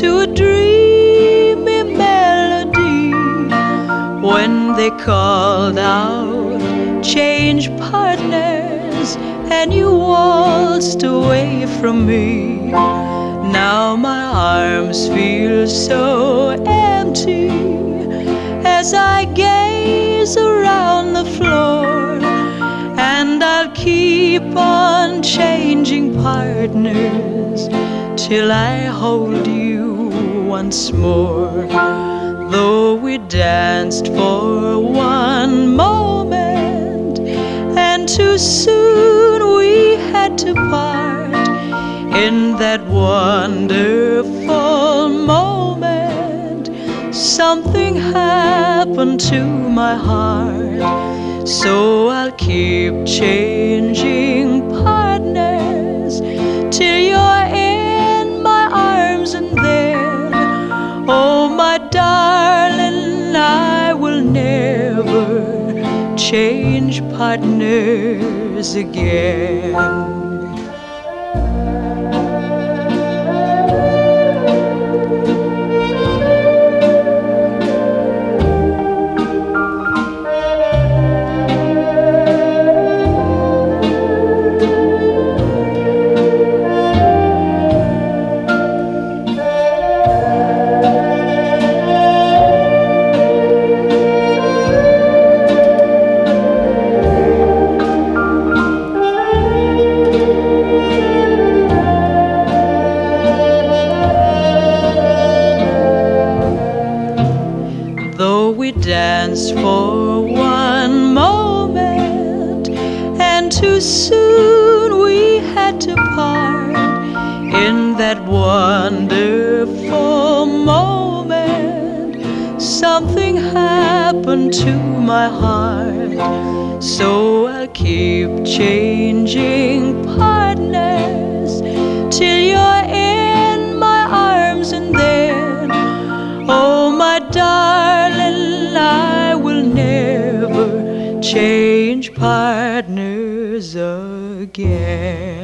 to a dreamy melody when they called out, "Change partners," and you waltzed away from me. Now my arms feel so empty as I gaze around the floor, and I'll keep on changing partners till I hold you once more. Though we danced for one moment, and too soon we had to part, in that wonderful moment something happened to my heart. So I'll keep changing partners till you're in my arms, and then, oh my darling, I will never change partners again. Though we danced for one moment, and too soon we had to part, in that wonderful moment something happened to my heart. So I'll keep changing partners till you're in my arms, and then, oh my darling, I will never change partners again.